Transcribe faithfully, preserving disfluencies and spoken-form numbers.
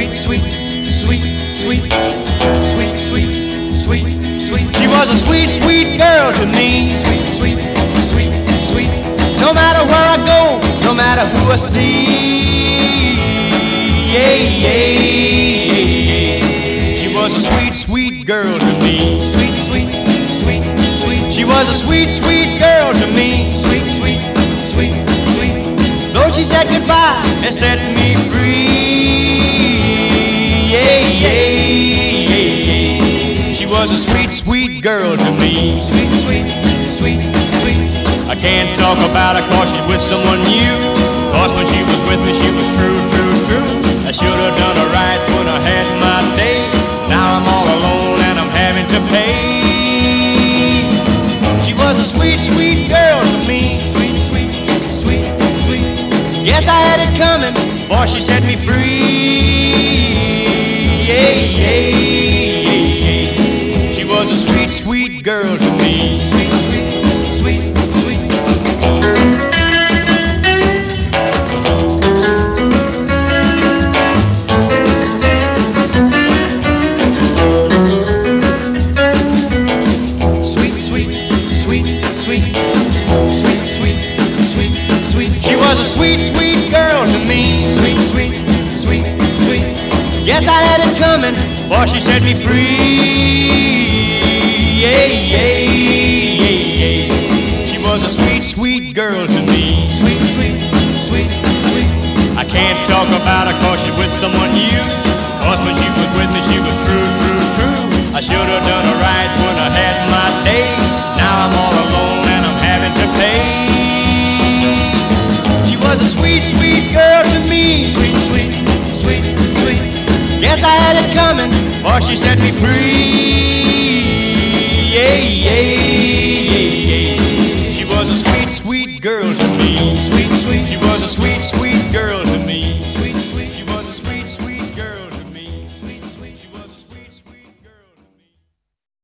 sweet, sweet, sweet, sweet, sweet, sweet, sweet, sweet. She was a sweet, sweet girl to me. Sweet, sweet, sweet, sweet. No matter where I go, no matter who I see. Yeah, yeah, yeah. She was a sweet, sweet girl to me. Sweet, sweet, sweet, sweet. She was a sweet, sweet girl to me. Sweet, sweet, sweet, sweet. Though she said goodbye and set me free. Yeah, yeah, yeah, yeah. She was a sweet, sweet girl to me. Sweet, sweet, sweet, sweet. I can't talk about her cause she's with someone new. Cause when she was with me she was true, true, true. I should have done her right when I had my day. Now I'm all alone and I'm having to pay. She was a sweet, sweet girl to me. Sweet, sweet, sweet, sweet. Yes, I had it coming, for she set me free. Yeah, yeah, yeah, yeah. She was a sweet, sweet girl to me. Sweet, sweet, sweet, sweet. Sweet, sweet girl to me. Sweet, sweet, sweet, sweet. Yes, I had it coming, for she set me free. Yeah, yeah, yeah, yeah. She was a sweet, sweet girl to me. Sweet, sweet, sweet, sweet. I can't talk about her cause she's with someone new. Cause when she was with me she was true, true, true. I should have done her right when I had my day. Now I'm all alone and I'm having to pay. Was a sweet, sweet girl to me. Sweet, sweet, sweet, sweet. Yes, I had it coming, for she set me free.